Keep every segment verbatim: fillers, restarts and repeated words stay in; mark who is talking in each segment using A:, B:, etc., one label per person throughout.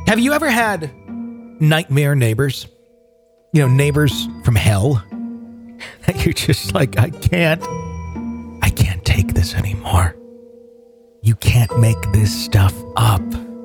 A: Have you ever had nightmare neighbors? You know, neighbors from hell? You're just like, I can't, I can't take this anymore. You can't make this stuff up.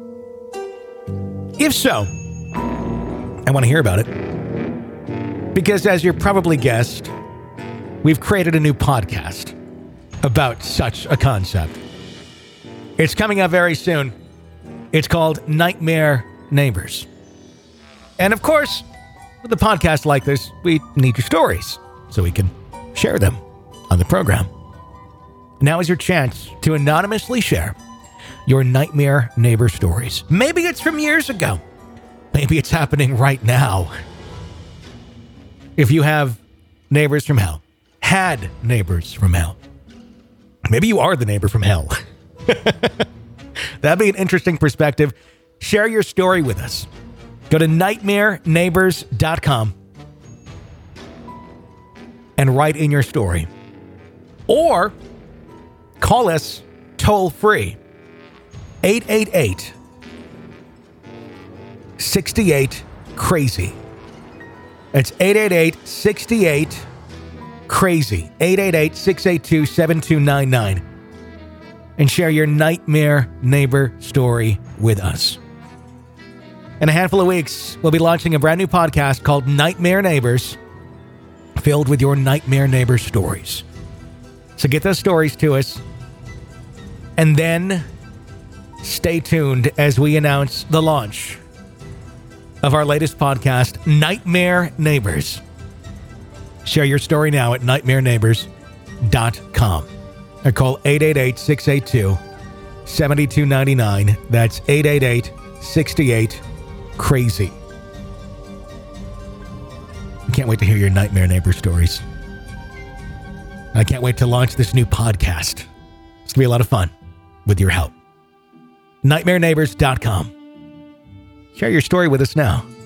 A: If so, I want to hear about it. Because as you're probably guessed, we've created a new podcast about such a concept. It's coming up very soon. It's called Nightmare Neighbors. And of course, with a podcast like this, we need your stories so we can share them on the program. Now is your chance to anonymously share your nightmare neighbor stories. Maybe it's from years ago. Maybe it's happening right now. If you have neighbors from hell, had neighbors from hell, maybe you are the neighbor from hell. That'd be an interesting perspective. Share your story with us. Go to nightmare neighbors dot com and write in your story. Or call us toll free. eight eight eight, six eight, crazy. It's eight eight eight, six eight, crazy. eight eight eight, six eight two, seven two nine nine. And share your nightmare neighbor story with us. In a handful of weeks, we'll be launching a brand new podcast called Nightmare Neighbors, filled with your nightmare neighbor stories. So get those stories to us, and then stay tuned as we announce the launch of our latest podcast, Nightmare Neighbors. Share your story now at nightmare neighbors dot com. Or call eight eight eight, six eight two, seven two nine nine. That's eight eight eight, six eight, crazy. I can't wait to hear your nightmare neighbor stories. I can't wait to launch this new podcast. It's going to be a lot of fun with your help. nightmare neighbors dot com. Share your story with us now.